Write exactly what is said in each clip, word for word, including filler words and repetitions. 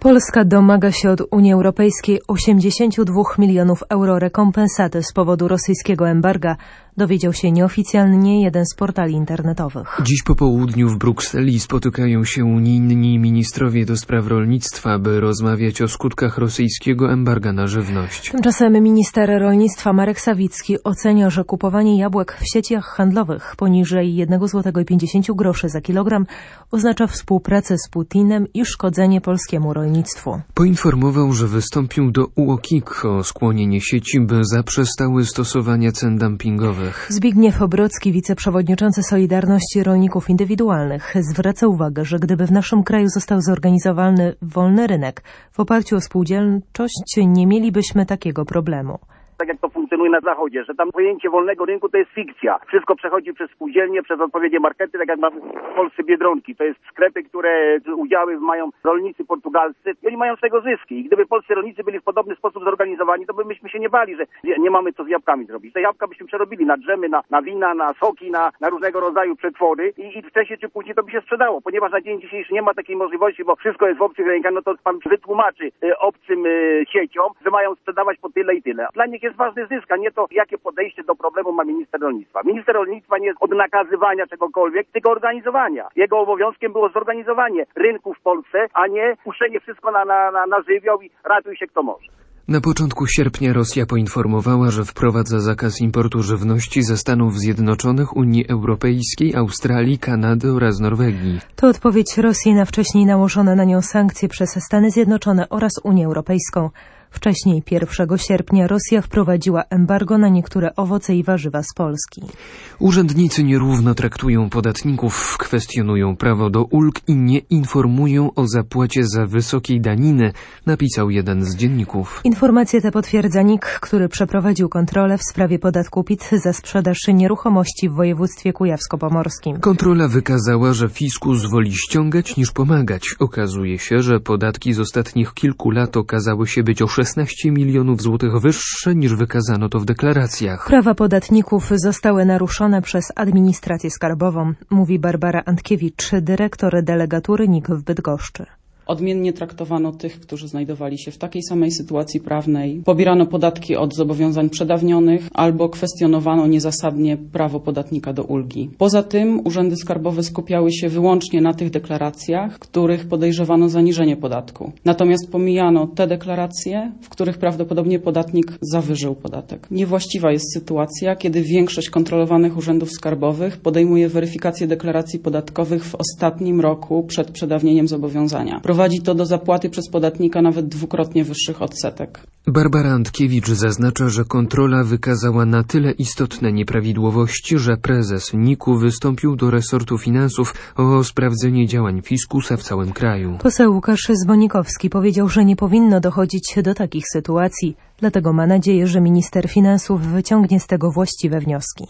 Polska domaga się od Unii Europejskiej osiemdziesiąt dwa milionów euro rekompensaty z powodu rosyjskiego embarga, dowiedział się nieoficjalnie jeden z portali internetowych. Dziś po południu w Brukseli spotykają się unijni ministrowie do spraw rolnictwa, by rozmawiać o skutkach rosyjskiego embarga na żywność. Tymczasem minister rolnictwa Marek Sawicki ocenia, że kupowanie jabłek w sieciach handlowych poniżej jednego złotego i pięćdziesięciu groszy za kilogram oznacza współpracę z Putinem i szkodzenie polskiemu rolnictwu. Poinformował, że wystąpił do U O K I K o skłonienie sieci, by zaprzestały stosowania cen dumpingowych. Zbigniew Obrocki, wiceprzewodniczący Solidarności Rolników Indywidualnych, zwraca uwagę, że gdyby w naszym kraju został zorganizowany wolny rynek w oparciu o spółdzielczość, nie mielibyśmy takiego problemu. Tak jak to funkcjonuje na Zachodzie, że tam pojęcie wolnego rynku to jest fikcja. Wszystko przechodzi przez spółdzielnie, przez odpowiednie markety, tak jak mamy w Polsce Biedronki. To jest sklepy, które udziały mają rolnicy portugalscy i oni mają z tego zyski. I gdyby polscy rolnicy byli w podobny sposób zorganizowani, to byśmy się nie bali, że nie mamy co z jabłkami zrobić. Te jabłka byśmy przerobili na drzemy, na, na wina, na soki, na, na różnego rodzaju przetwory i, i wcześniej czy później to by się sprzedało. Ponieważ na dzień dzisiejszy nie ma takiej możliwości, bo wszystko jest w obcych rękach, no to pan wytłumaczy y, obcym y, sieciom, że mają sprzedawać po tyle i tyle. Dla nich jest ważny zysk, a nie to, jakie podejście do problemu ma minister rolnictwa. Minister rolnictwa nie jest od nakazywania czegokolwiek, tylko organizowania. Jego obowiązkiem było zorganizowanie rynku w Polsce, a nie puszczenie wszystko na, na, na, na żywioł i ratuj się kto może. Na początku sierpnia Rosja poinformowała, że wprowadza zakaz importu żywności ze Stanów Zjednoczonych, Unii Europejskiej, Australii, Kanady oraz Norwegii. To odpowiedź Rosji na wcześniej nałożone na nią sankcje przez Stany Zjednoczone oraz Unię Europejską. Wcześniej, pierwszego sierpnia, Rosja wprowadziła embargo na niektóre owoce i warzywa z Polski. Urzędnicy nierówno traktują podatników, kwestionują prawo do ulg i nie informują o zapłacie za wysokiej daniny, napisał jeden z dzienników. Informacje te potwierdza N I K, który przeprowadził kontrolę w sprawie podatku P I T za sprzedaż nieruchomości w województwie kujawsko-pomorskim. Kontrola wykazała, że fiskus woli ściągać niż pomagać. Okazuje się, że podatki z ostatnich kilku lat okazały się być o szesnaście milionów złotych wyższe niż wykazano to w deklaracjach. Prawa podatników zostały naruszone przez administrację skarbową, mówi Barbara Antkiewicz, dyrektor delegatury N I K w Bydgoszczy. Odmiennie traktowano tych, którzy znajdowali się w takiej samej sytuacji prawnej. Pobierano podatki od zobowiązań przedawnionych albo kwestionowano niezasadnie prawo podatnika do ulgi. Poza tym urzędy skarbowe skupiały się wyłącznie na tych deklaracjach, w których podejrzewano zaniżenie podatku. Natomiast pomijano te deklaracje, w których prawdopodobnie podatnik zawyżył podatek. Niewłaściwa jest sytuacja, kiedy większość kontrolowanych urzędów skarbowych podejmuje weryfikację deklaracji podatkowych w ostatnim roku przed przedawnieniem zobowiązania. Prowadzi to do zapłaty przez podatnika nawet dwukrotnie wyższych odsetek. Barbara Antkiewicz zaznacza, że kontrola wykazała na tyle istotne nieprawidłowości, że prezes N I K-u wystąpił do resortu finansów o sprawdzenie działań fiskusa w całym kraju. Poseł Łukasz Zbonikowski powiedział, że nie powinno dochodzić do takich sytuacji, dlatego ma nadzieję, że minister finansów wyciągnie z tego właściwe wnioski.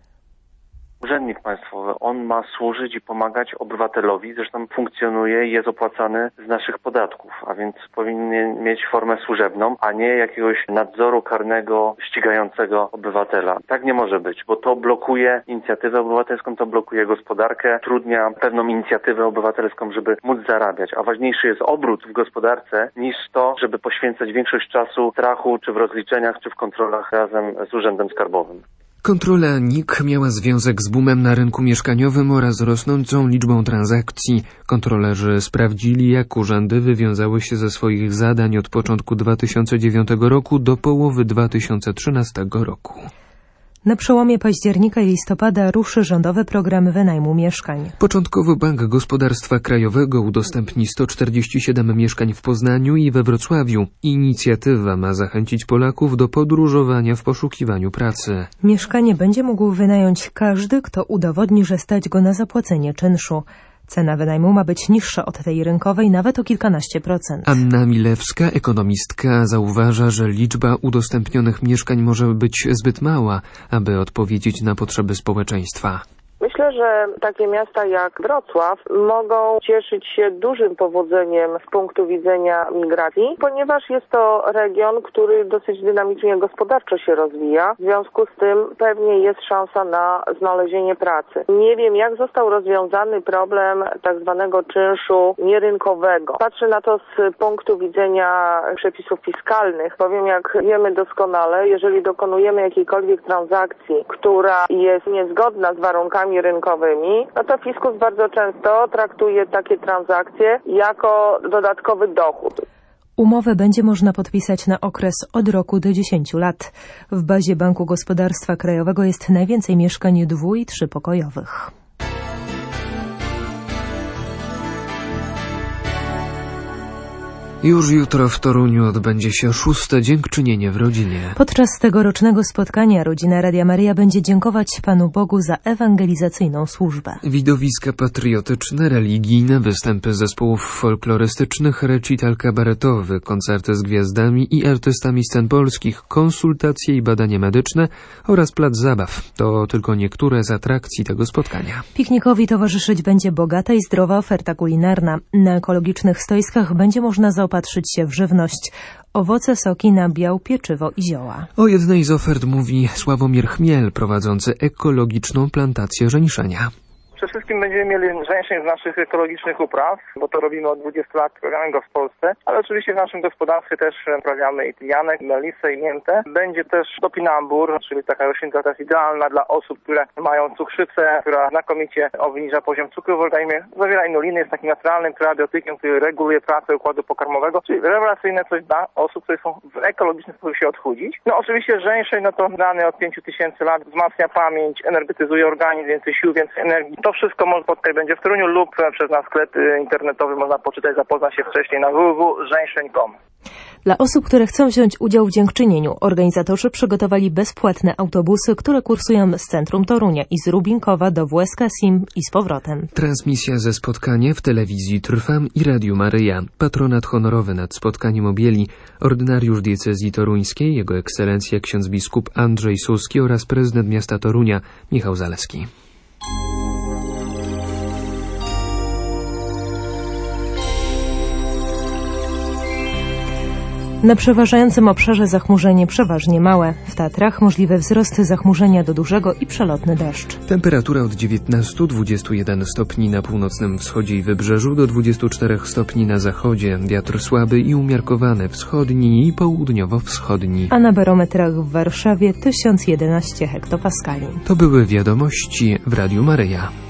Urzędnik państwowy, on ma służyć i pomagać obywatelowi, zresztą funkcjonuje i jest opłacany z naszych podatków, a więc powinien mieć formę służebną, a nie jakiegoś nadzoru karnego ścigającego obywatela. Tak nie może być, bo to blokuje inicjatywę obywatelską, to blokuje gospodarkę, trudnia pewną inicjatywę obywatelską, żeby móc zarabiać, a ważniejszy jest obrót w gospodarce niż to, żeby poświęcać większość czasu w strachu, czy w rozliczeniach, czy w kontrolach razem z Urzędem Skarbowym. Kontrola N I K miała związek z boomem na rynku mieszkaniowym oraz rosnącą liczbą transakcji. Kontrolerzy sprawdzili, jak urzędy wywiązały się ze swoich zadań od początku dwa tysiące dziewiątego roku do połowy dwa tysiące trzynastego roku. Na przełomie października i listopada ruszy rządowy program wynajmu mieszkań. Początkowo Bank Gospodarstwa Krajowego udostępni sto czterdzieści siedem mieszkań w Poznaniu i we Wrocławiu. Inicjatywa ma zachęcić Polaków do podróżowania w poszukiwaniu pracy. Mieszkanie będzie mógł wynająć każdy, kto udowodni, że stać go na zapłacenie czynszu. Cena wynajmu ma być niższa od tej rynkowej nawet o kilkanaście procent. Anna Milewska, ekonomistka, zauważa, że liczba udostępnionych mieszkań może być zbyt mała, aby odpowiedzieć na potrzeby społeczeństwa. Myślę, że takie miasta jak Wrocław mogą cieszyć się dużym powodzeniem z punktu widzenia migracji, ponieważ jest to region, który dosyć dynamicznie gospodarczo się rozwija. W związku z tym pewnie jest szansa na znalezienie pracy. Nie wiem, jak został rozwiązany problem tak zwanego czynszu nierynkowego. Patrzę na to z punktu widzenia przepisów fiskalnych. Powiem, jak wiemy doskonale, jeżeli dokonujemy jakiejkolwiek transakcji, która jest niezgodna z warunkami rynkowymi, no to fiskus bardzo często traktuje takie transakcje jako dodatkowy dochód. Umowę będzie można podpisać na okres od roku do dziesięciu lat. W bazie Banku Gospodarstwa Krajowego jest najwięcej mieszkań dwu- i trzypokojowych. Już jutro w Toruniu odbędzie się szóste dziękczynienie w rodzinie. Podczas tegorocznego spotkania rodzina Radia Maryja będzie dziękować Panu Bogu za ewangelizacyjną służbę. Widowiska patriotyczne, religijne, występy zespołów folklorystycznych, recital kabaretowy, koncerty z gwiazdami i artystami scen polskich, konsultacje i badania medyczne oraz plac zabaw. To tylko niektóre z atrakcji tego spotkania. Piknikowi towarzyszyć będzie bogata i zdrowa oferta kulinarna. Na ekologicznych stoiskach będzie można zaopatrzyć się w żywność, owoce, soki, nabiał, pieczywo i zioła. O jednej z ofert mówi Sławomir Chmiel, prowadzący ekologiczną plantację żeńszenia. Przede wszystkim będziemy mieli żeńszeń z naszych ekologicznych upraw, bo to robimy od dwudziestu lat, uprawiamy go w Polsce, ale oczywiście w naszym gospodarstwie też uprawiamy i tymianek, melisę i miętę. Będzie też topinambur, czyli taka roślinka teraz idealna dla osób, które mają cukrzycę, która znakomicie obniża poziom cukru w organizmie. Zawiera inuliny, jest takim naturalnym probiotykiem, który reguluje pracę układu pokarmowego, czyli rewelacyjne coś dla osób, które chcą w ekologiczny sposób się odchudzić. No oczywiście żeńszeń, no to dany od pięciu tysięcy lat, wzmacnia pamięć, energetyzuje organizm, więcej sił, więcej energii. To wszystko można spotkać będzie w Toruniu lub przez nasz sklep internetowy można poczytać, zapoznać się wcześniej na w w w kropka żeńszeń kropka com. Dla osób, które chcą wziąć udział w dziękczynieniu, organizatorzy przygotowali bezpłatne autobusy, które kursują z centrum Torunia i z Rubinkowa do W S K Sim i z powrotem. Transmisja ze spotkania w telewizji Trwam i Radiu Maryja. Patronat honorowy nad spotkaniem objęli ordynariusz diecezji toruńskiej, jego ekscelencja ksiądz biskup Andrzej Suski oraz prezydent miasta Torunia Michał Zaleski. Na przeważającym obszarze zachmurzenie przeważnie małe. W Tatrach możliwy wzrost zachmurzenia do dużego i przelotny deszcz. Temperatura od dziewiętnastu do dwudziestu jeden stopni na północnym wschodzie i wybrzeżu do dwudziestu czterech stopni na zachodzie. Wiatr słaby i umiarkowany wschodni i południowo-wschodni. A na barometrach w Warszawie tysiąc jedenaście hektopaskali. To były wiadomości w Radiu Maryja.